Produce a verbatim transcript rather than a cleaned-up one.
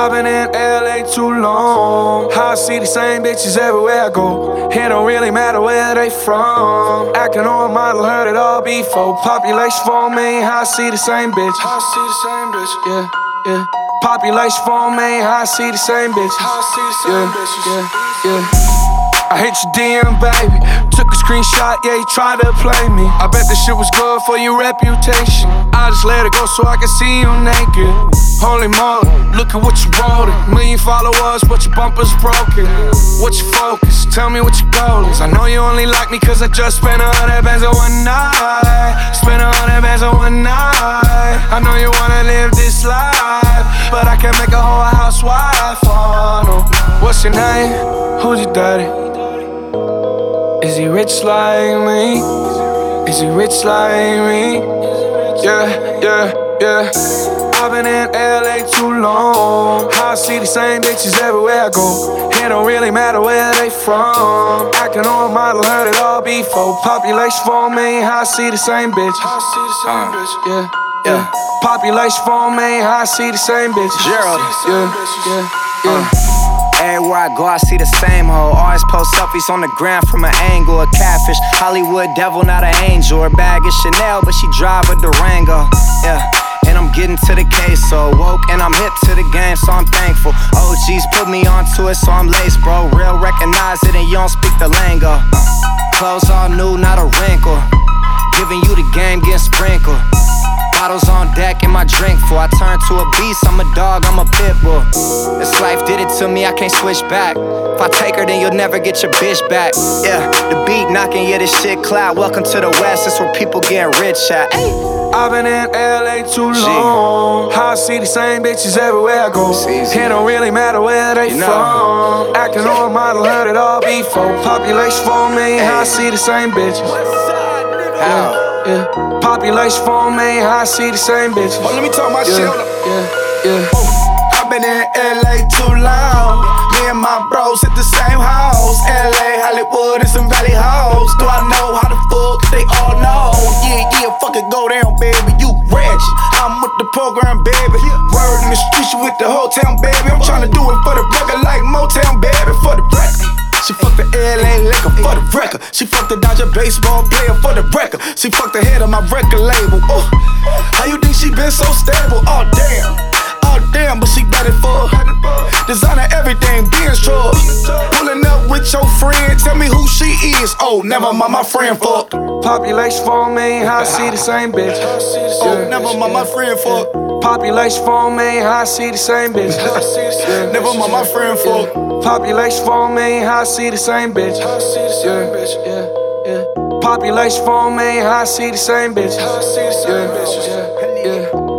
I've been in L A too long. How I see the same bitches everywhere I go. It don't really matter where they from. Acting on a model, heard it all before. Population four million, how I see the same bitch. How I see the same bitch, yeah, yeah. Population four million, how I see the same bitch. How I see the same yeah, bitches, yeah, yeah. I hit your D M, baby. Took a screenshot, yeah, you tried to play me. I bet this shit was good for your reputation. I just let it go so I can see you naked. Holy moly, look at what you wrote it. Million followers, but your bumper's broken. What's your focus? Tell me what your goal is. I know you only like me cause I just spent a hundred bands on one night. Spent a hundred bands on one night. I know you wanna live this life, but I can't make a whole housewife. Oh no. What's your name? Who's your daddy? Is he rich like me? Is he rich like me? Yeah, yeah, yeah. I've been in L A too long. How I see the same bitches everywhere I go. It don't really matter where they from. Acting on a model, heard it all before. Population four million, how I see the same bitch. How I see the same uh, bitch, yeah, yeah. Population four million, how I see the same bitch. Gerald, yeah, yeah, yeah. Uh. Everywhere I go, I see the same hoe. Always post selfies on the ground from an angle. A catfish, Hollywood devil, not an angel. Her bag is Chanel, but she drive a Durango. Yeah, and I'm getting to the case, so woke and I'm hip to the game, so I'm thankful. O Gs put me onto it, so I'm laced, bro. Real recognize it, and you don't speak the lingo. Clothes all new, not a wrinkle. Giving you the game, getting sprinkled. Bottles on deck and my drink full. I turn to a beast, I'm a dog, I'm a pit bull. This life did it to me, I can't switch back. If I take her, then you'll never get your bitch back. Yeah, the beat knocking, yeah, this shit cloud. Welcome to the West, it's where people getting rich at. I've been in L A too long. How I see the same bitches everywhere I go. It don't really matter where they you know. from. Acting on a model, heard it all before. Population four million, how I see the same bitches. How? Yeah, population four million, how I see the same bitches. Oh, let me talk my yeah, shit. Yeah, yeah. Oh, I've been in L A too long. Me and my bros hit the same house. L A, Hollywood, and some valley hoes. Do I know how the fuck they all know? Yeah, yeah, fuck it, go down, baby. You ratchet. I'm with the program, baby. Word in the streets, you with the whole town, baby. I'm tryna do it for the record like Motown, baby. For the record. She fucked the L A liquor for the record. She fucked the Dodger baseball player for the record. She fucked the head of my record label. Ooh. How you think she been so stable? Oh damn, oh damn, but she got it for designer everything, being strong. Pulling up with your friend, tell me who she is. Oh, never mind, my friend fucked. Population four million, how I see the same bitch. Oh, never mind, my friend fucked. Population four million, how I see the same bitch. Never mind, my friend fucked. Population four million, how I see the same bitch. Yeah, yeah, yeah. Population four million, how I see the same bitch. Yeah, yeah, yeah.